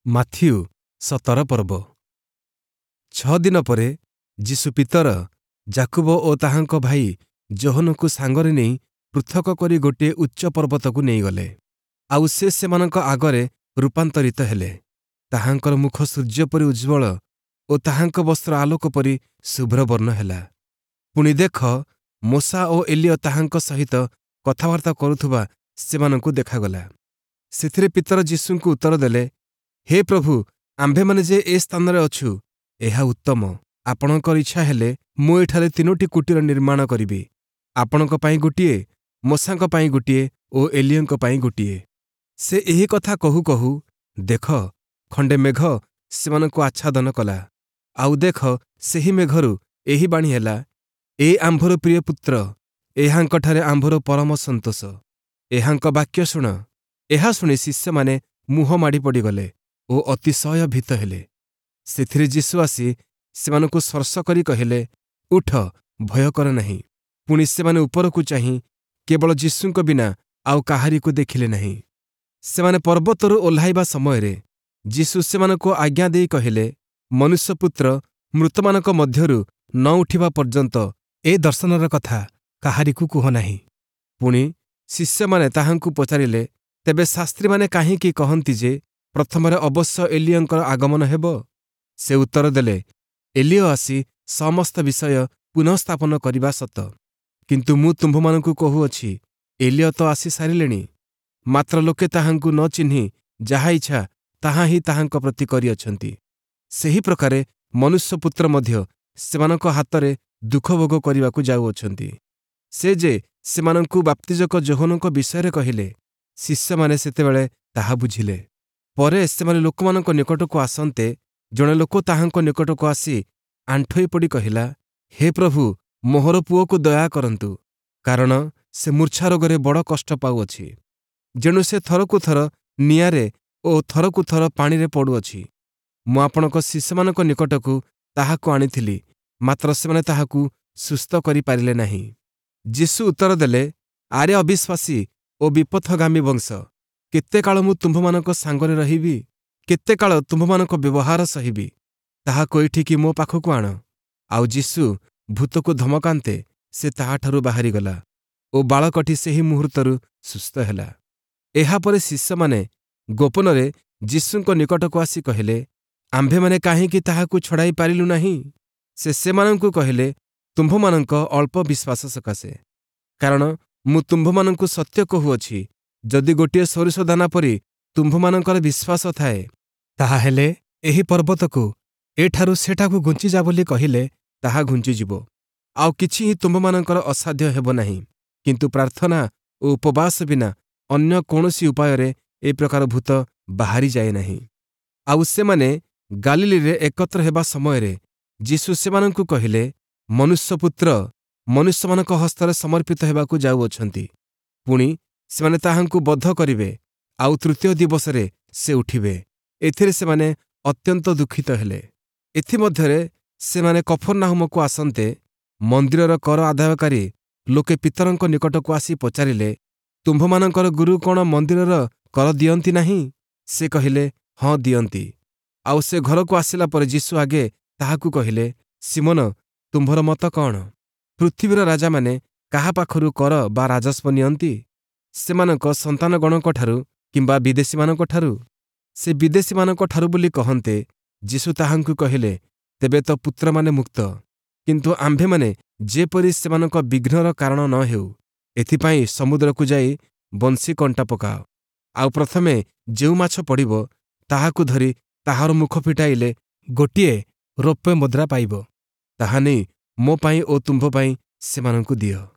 Matthew 17 ପର୍ବ। 6 ଦିନ ପରେ ଯୀଶୁ ପିତର, ଯାକୁବ ଓ ତାହାଙ୍କ ଭାଇ ଯୋହନକୁ ସାଙ୍ଗରେ ନେଇ ପୃଥକ କରି ଗୋଟିଏ ଉଚ୍ଚ ପର୍ବତକୁ ନେଇଗଲେ। ଆଉ ସେ ସେମାନଙ୍କ ଆଗରେ ରୂପାନ୍ତରିତ ହେଲେ। ତାହାଙ୍କର ମୁଖ ସୂର୍ଯ୍ୟ ପରି ଉଜ୍ଜ୍ୱଳ ଓ ତାହାଙ୍କ ବସ୍ତ୍ର ଆଲୋକ ପରି ଶୁଭ୍ରବର୍ଣ୍ଣ ହେଲା। ପୁଣି ଦେଖ, ମୋଶା ଓ ଏଲିୟ ତାହାଙ୍କ ସହିତ କଥାବାର୍ତ୍ତା କରୁଥିବା ସେମାନଙ୍କୁ ଦେଖାଗଲା। ସେଥିରେ ପିତର ଯୀଶୁଙ୍କୁ ଉତ୍ତର ଦେଲେ, ହେ ପ୍ରଭୁ, ଆମ୍ଭେମାନେ ଯେ ଏ ସ୍ଥାନରେ ଅଛୁ, ଏହା ଉତ୍ତମ। ଆପଣଙ୍କର ଇଚ୍ଛା ହେଲେ ମୁଁ ଏଠାରେ 3ଟି କୁଟୀର ନିର୍ମାଣ କରିବି, ଆପଣଙ୍କ ପାଇଁ ଗୋଟିଏ, ମୋଶାଙ୍କ ପାଇଁ ଗୋଟିଏ ଓ ଏଲିୟଙ୍କ ପାଇଁ ଗୋଟିଏ। ସେ ଏହି କଥା କହୁ କହୁ, ଦେଖ, ଖଣ୍ଡେ ମେଘ ସେମାନଙ୍କୁ ଆଚ୍ଛାଦନ କଲା। ଆଉ ଦେଖ, ସେହି ମେଘରୁ ଏହି ବାଣୀ ହେଲା, ଏ ଆମ୍ଭର ପ୍ରିୟ ପୁତ୍ର, ଏହାଙ୍କଠାରେ ଆମ୍ଭର ପରମ ସନ୍ତୋଷ। ଏହାଙ୍କ ବାକ୍ୟ ଶୁଣ। ଏହା ଶୁଣି ଶିଷ୍ୟମାନେ ମୁହଁ ମାଡ଼ି ପଡ଼ିଗଲେ ଓ ଅତିଶୟ ଭୀତ ହେଲେ। ସେଥିରେ ଯୀଶୁ ଆସି ସେମାନଙ୍କୁ ସ୍ପର୍ଶ କରି କହିଲେ, ଉଠ, ଭୟ କର ନାହିଁ। ପୁଣି ସେମାନେ ଉପରକୁ ଚାହିଁ କେବଳ ଯୀଶୁଙ୍କ ବିନା ଆଉ କାହାରିକୁ ଦେଖିଲେ ନାହିଁ। ସେମାନେ ପର୍ବତରୁ ଓହ୍ଲାଇବା ସମୟରେ ଯୀଶୁ ସେମାନଙ୍କୁ ଆଜ୍ଞା ଦେଇ କହିଲେ, ମନୁଷ୍ୟପୁତ୍ର ମୃତମାନଙ୍କ ମଧ୍ୟରୁ ନ ଉଠିବା ପର୍ଯ୍ୟନ୍ତ ଏ ଦର୍ଶନର କଥା କାହାରିକୁ କୁହ ନାହିଁ। ପୁଣି ଶିଷ୍ୟମାନେ ତାହାଙ୍କୁ ପଚାରିଲେ, ତେବେ ଶାସ୍ତ୍ରୀମାନେ କାହିଁକି କହନ୍ତି ଯେ ପ୍ରଥମରେ ଅବଶ୍ୟ ଏଲିୟଙ୍କର ଆଗମନ ହେବ? ସେ ଉତ୍ତର ଦେଲେ, ଏଲିୟ ଆସି ସମସ୍ତ ବିଷୟ ପୁନଃସ୍ଥାପନ କରିବା ସତ। କିନ୍ତୁ ମୁଁ ତୁମ୍ଭମାନଙ୍କୁ କହୁଅଛି, ଏଲିୟ ତ ଆସି ସାରିଲେଣି, ମାତ୍ର ଲୋକେ ତାହାଙ୍କୁ ନ ଚିହ୍ନି ଯାହା ଇଚ୍ଛା ତାହା ହିଁ ତାହାଙ୍କ ପ୍ରତି କରିଅଛନ୍ତି। ସେହି ପ୍ରକାରେ ମନୁଷ୍ୟପୁତ୍ର ମଧ୍ୟ ସେମାନଙ୍କ ହାତରେ ଦୁଃଖ ଭୋଗ କରିବାକୁ ଯାଉଅଛନ୍ତି। ସେ ଯେ ସେମାନଙ୍କୁ ବାପ୍ତିଜକ ଯୋହନଙ୍କ ବିଷୟରେ କହିଲେ, ଶିଷ୍ୟମାନେ ସେତେବେଳେ ତାହା ବୁଝିଲେ। ପରେ ସେମାନେ ଲୋକମାନଙ୍କ ନିକଟକୁ ଆସନ୍ତେ ଜଣେ ଲୋକ ତାହାଙ୍କ ନିକଟକୁ ଆସି ଆଣ୍ଠୋଇ ପଡ଼ି କହିଲା, ହେ ପ୍ରଭୁ, ମୋହର ପୁଅକୁ ଦୟା କରନ୍ତୁ, କାରଣ ସେ ମୂର୍ଚ୍ଛା ରୋଗରେ ବଡ଼ କଷ୍ଟ ପାଉଅଛି। ଯେଣୁ ସେ ଥରକୁ ଥର ନିଆଁରେ ଓ ଥରକୁ ଥର ପାଣିରେ ପଡ଼ୁଅଛି। ମୁଁ ଆପଣଙ୍କ ଶିଷ୍ୟମାନଙ୍କ ନିକଟକୁ ତାହାକୁ ଆଣିଥିଲି, ମାତ୍ର ସେମାନେ ତାହାକୁ ସୁସ୍ଥ କରିପାରିଲେ ନାହିଁ। ଯୀଶୁ ଉତ୍ତର ଦେଲେ, ଆରେ ଅବିଶ୍ୱାସୀ ଓ ବିପଥଗାମୀ ବଂଶ, କେତେ କାଳ ମୁଁ ତୁମ୍ଭମାନଙ୍କ ସାଙ୍ଗରେ ରହିବି? କେତେ କାଳ ତୁମ୍ଭମାନଙ୍କ ବ୍ୟବହାର ସହିବି? ତାହାକୁ ଏଇଠିକି ମୋ ପାଖକୁ ଆଣ। ଆଉ ଯୀଶୁ ଭୂତକୁ ଧମକାନ୍ତେ ସେ ତାହାଠାରୁ ବାହାରିଗଲା ଓ ବାଳକଟି ସେହି ମୁହୂର୍ତ୍ତରୁ ସୁସ୍ଥ ହେଲା। ଏହାପରେ ଶିଷ୍ୟମାନେ ଗୋପନରେ ଯୀଶୁଙ୍କ ନିକଟକୁ ଆସି କହିଲେ, ଆମ୍ଭେମାନେ କାହିଁକି ତାହାକୁ ଛଡ଼ାଇ ପାରିଲୁ ନାହିଁ? ସେ ସେମାନଙ୍କୁ କହିଲେ, ତୁମ୍ଭମାନଙ୍କ ଅଳ୍ପ ବିଶ୍ୱାସ ସକାଶେ। କାରଣ ମୁଁ ତୁମ୍ଭମାନଙ୍କୁ ସତ୍ୟ କହୁଅଛି, ଯଦି ଗୋଟିଏ ସୋରିଷ ଦାନା ପରି ତୁମ୍ଭମାନଙ୍କର ବିଶ୍ୱାସ ଥାଏ, ତାହାହେଲେ ଏହି ପର୍ବତକୁ ଏଠାରୁ ସେଠାକୁ ଘୁଞ୍ଚିଯା ବୋଲି କହିଲେ ତାହା ଘୁଞ୍ଚିଯିବ। ଆଉ କିଛି ହିଁ ତୁମ୍ଭମାନଙ୍କର ଅସାଧ୍ୟ ହେବ ନାହିଁ। କିନ୍ତୁ ପ୍ରାର୍ଥନା ଓ ଉପବାସ ବିନା ଅନ୍ୟ କୌଣସି ଉପାୟରେ ଏ ପ୍ରକାର ଭୂତ ବାହାରି ଯାଏ ନାହିଁ। ଆଉ ସେମାନେ ଗାଲିଲୀରେ ଏକତ୍ର ହେବା ସମୟରେ ଯୀଶୁ ସେମାନଙ୍କୁ କହିଲେ, ମନୁଷ୍ୟପୁତ୍ର ମନୁଷ୍ୟମାନଙ୍କ ହସ୍ତରେ ସମର୍ପିତ ହେବାକୁ ଯାଉଅଛନ୍ତି। ପୁଣି ସେମାନେ ତାହାଙ୍କୁ ବଧ କରିବେ, ଆଉ 3ୟ ଦିବସରେ ସେ ଉଠିବେ। ଏଥିରେ ସେମାନେ ଅତ୍ୟନ୍ତ ଦୁଃଖିତ ହେଲେ। ଏଥିମଧ୍ୟରେ ସେମାନେ କଫରନାହୁମକୁ ଆସନ୍ତେ ମନ୍ଦିରର କର ଆଦାୟକାରୀ ଲୋକେ ପିତରଙ୍କ ନିକଟକୁ ଆସି ପଚାରିଲେ, ତୁମ୍ଭମାନଙ୍କର ଗୁରୁ କ'ଣ ମନ୍ଦିରର କର ଦିଅନ୍ତି ନାହିଁ? ସେ କହିଲେ, ହଁ ଦିଅନ୍ତି। ଆଉ ସେ ଘରକୁ ଆସିଲା ପରେ ଯୀଶୁ ଆଗେ ତାହାକୁ କହିଲେ, ସିମୋନ, ତୁମ୍ଭର ମତ କ'ଣ? ପୃଥିବୀର ରାଜାମାନେ କାହା ପାଖରୁ କର ବା ରାଜସ୍ୱ ନିଅନ୍ତି? ସେମାନଙ୍କ ସନ୍ତାନଗଣଙ୍କଠାରୁ କିମ୍ବା ବିଦେଶୀମାନଙ୍କଠାରୁ? ସେ ବିଦେଶୀମାନଙ୍କଠାରୁ ବୋଲି କହନ୍ତେ ଯୀଶୁ ତାହାଙ୍କୁ କହିଲେ, ତେବେ ତ ପୁତ୍ରମାନେ ମୁକ୍ତ। କିନ୍ତୁ ଆମ୍ଭେମାନେ ଯେପରି ସେମାନଙ୍କ ବିଘ୍ନର କାରଣ ନ ହେଉ, ଏଥିପାଇଁ ସମୁଦ୍ରକୁ ଯାଇ ବଂଶୀ କଣ୍ଟା ପକାଅ। ଆଉ ପ୍ରଥମେ ଯେଉଁ ମାଛ ପଡ଼ିବ, ତାହାକୁ ଧରି ତାହାର ମୁଖ ଫିଟାଇଲେ ଗୋଟିଏ ରୌପ୍ୟ ମୁଦ୍ରା ପାଇବ। ତାହା ନେଇ ମୋ ପାଇଁ ଓ ତୁମ୍ଭ ପାଇଁ ସେମାନଙ୍କୁ ଦିଅ।